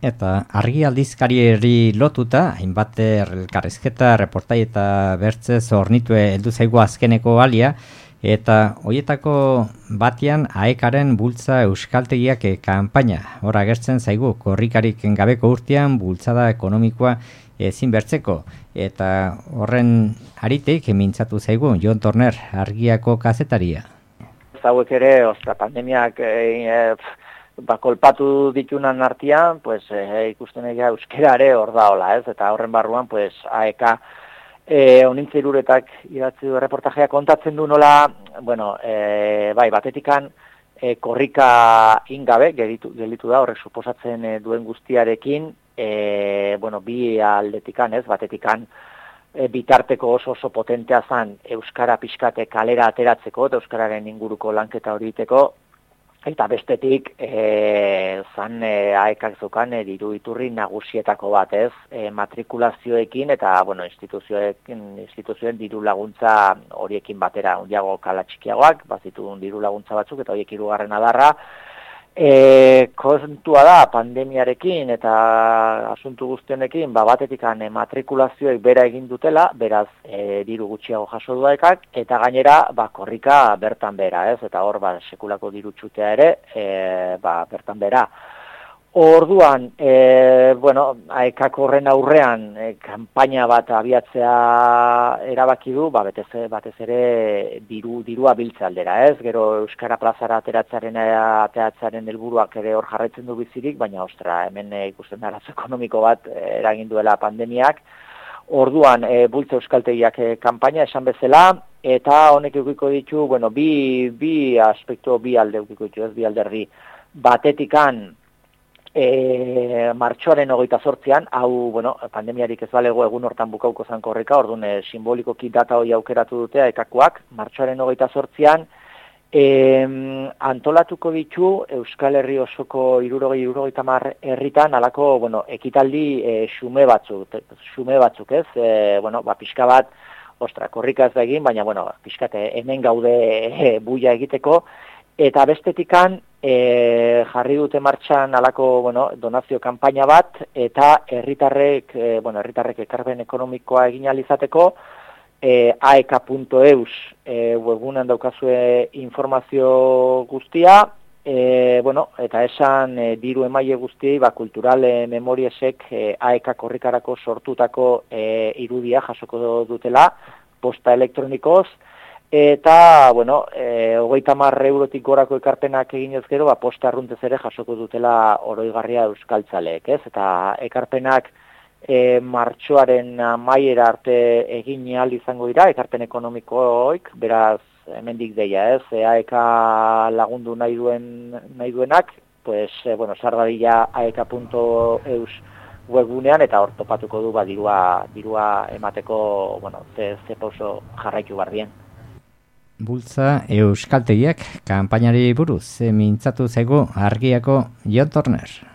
Eta argi aldizkarieri lotuta, hainbat elkarrizketa, reportai eta bertzez hornitue heldu zaigu azkeneko alia, eta hoietako batean AEKaren bultza euskaltegiak kanpaina. Hor agertzen zaigu, korrikarik gabeko urtean bultzada ekonomikoa ezin bertzeko. Eta horren aritik mintzatu zaigu, Jon Torner, Argiako kazetaria. Hauek ere, pandemiak kolpatu ditunan artean, pues, ikusten egia euskera ere hor daola, ez? Eta horren barruan, pues, AEK Onintza Iruretak idatzi du reportajea kontatzen du nola, bueno, bai, batetikan korrika ingabe gelditu da, horrek suposatzen duen guztiarekin, bueno, bi aldetikan, ez? Batetikan bitarteko oso potentea zan euskara pixkate kalera ateratzeko eta euskararen inguruko lanketa hori iteko, eta bestetik zan AEKak zeukan diru iturri nagusietako bat, ez? Matrikulazioekin eta bueno, instituzioen diru laguntza horiekin batera, undiago kala txikiagoak, bazituen diru laguntza batzuk eta horiek hirugarren adarra. Kontua da pandemiarekin eta asuntu guztionekin batetikan matrikulazioek bera egin dutela, beraz diru gutxiago jaso du AEKak, eta gainera korrika bertan bera, ez? Eta hor sekulako diru txutea ere bertan bera. Orduan, bueno, AEKak horren aurrean kanpaina bat abiatzea erabaki du, batez ere dirua biltze aldera, ez? Gero Euskara plazara ateratzearen helburuak ere hor jarraitzen du bizirik, baina ostra, hemen ikusten arazo ekonomiko bat eragin duela pandemiak. Orduan, bultza euskaltegiak kanpaina esan bezala, eta honek edukiko ditu, bueno, bi aspektu, bi alde edukiko ditu, ez? Bi alderdi batetikan, martxoaren 28an, hau, bueno, pandemiarik ez balego egun hortan bukauko zan korrika, orduan simbolikoki data hori aukeratu dute AEKakoak, martxoaren 28an, antolatuko ditu Euskal Herri osoko 60 herritan alako, bueno, ekitaldi xume batzuk, ez? Bueno, pixka bat, ostra, korrika ez da egin, baina, bueno, pixkate hemen gaude buia egiteko, eta bestetikan jarri dute martxan alako, bueno, donazio kanpaina bat, eta herritarrek ekarpen ekonomikoa egin ahal izateko, aek.eus webgunean daukazue informazio guztia, bueno, eta esan diru emaile guztiei, kultural memoriesek AEK korrikarako sortutako irudia jasoko dutela, posta elektronikoz, eta, bueno, 30 eurotik gorako ekarpenak eginez gero, posta arruntez ere jasoko dutela oroigarria euskaltzaleek, ez? Eta ekarpenak martxoaren amaiera arte egin ahal izango dira, ekarpen ekonomikoik, beraz, hemendik deia, ez? AEK lagundu nahi duenak, pues, bueno, sardadila aek.eus webgunean, eta hor topatuko du dirua emateko, bueno, ze pauso jarraitu bardien. Bultza euskaltegiak kanpainari buruz mintzatu zaigu Argiako Jon Torner.